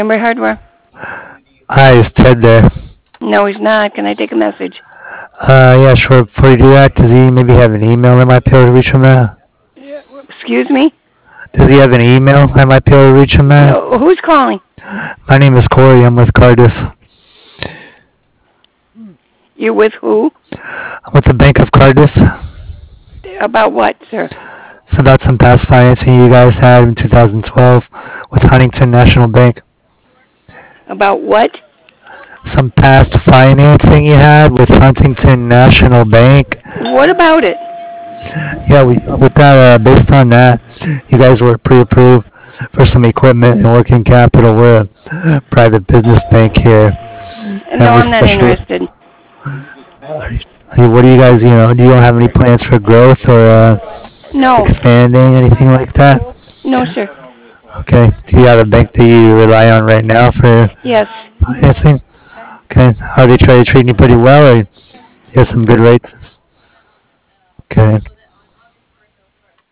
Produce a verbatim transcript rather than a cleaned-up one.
Emery Hardware? Hi, is Ted there? No, he's not. Can I take a message? Uh, yeah, sure. Before you do that, does he maybe have an email I might be able to reach him at? Excuse me? Does he have an email I might be able to reach him at? No, who's calling? My name is Corey. I'm with Cardiff. You're with who? I'm with the Bank of Cardiff. About what, sir? It's about some past financing you guys had in two thousand twelve with Huntington National Bank. About what? Some past financing you had with Huntington National Bank. What about it? Yeah, we with that, uh, based on that, you guys were pre-approved for some equipment and working capital. We're a private business bank here. And No, we I'm not special. interested. Hey, what do you guys, you know, do you don't have any plans for growth or uh, No, expanding, anything like that? no, sir. Okay. Do you have a bank that you rely on right now for Yes. financing? Okay. Are they try treating you pretty well, or you have some good rates? Okay.